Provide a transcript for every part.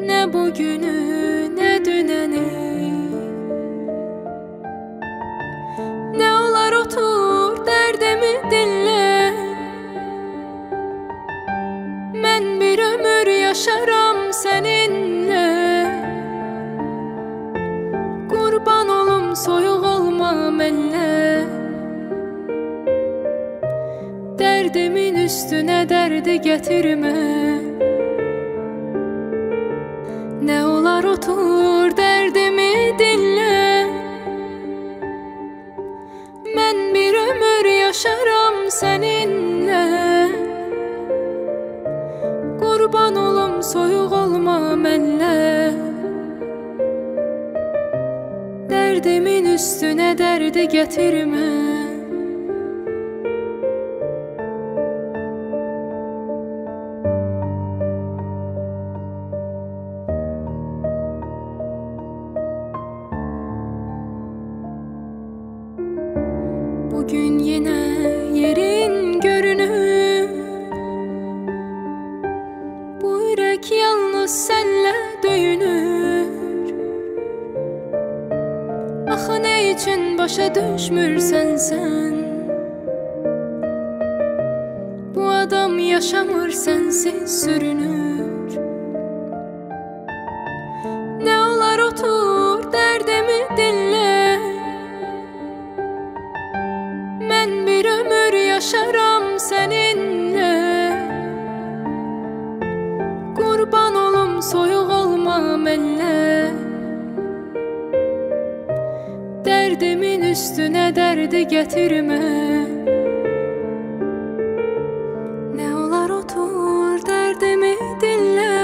Nə bugünü, nə dünəni. Nə olar otur, dərdimi dinlə. Mən bir ömür yaşaram səninlə. Qurban olum, soyuq olma mənlə. Dərdimin üstünə dərdi gətirmə. Nə olar otur, dərdimi dinlə. Mən bir ömür yaşaram səninlə. Qurban olum, soyuq olma mənlə. Dərdimin üstünə dərdi gətirmə. Bugün yenə yerin görünür. Bu ürək yalnız sənlə döyünür. Axı nə üçün başa düşmürsən sən? Bu adam yaşamır, sənsiz sürünür. Nə olar otur, dərdimi dinlə. Mən bir ömür yaşaram səninlə. Qurban olum, soyuq olma mənlə. Dərdimin üstünə dərdi gətirmə. Nə olar otur, dərdimi dinlə.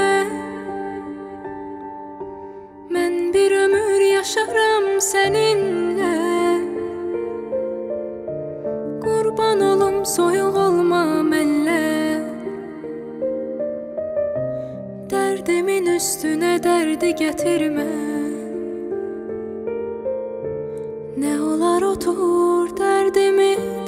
Mən bir ömür yaşaram səninlə. Qurban olum, soyuq olma mənlə. Dərdimin üstünə dərdi gətirmə. Nə olar otur, dərdimi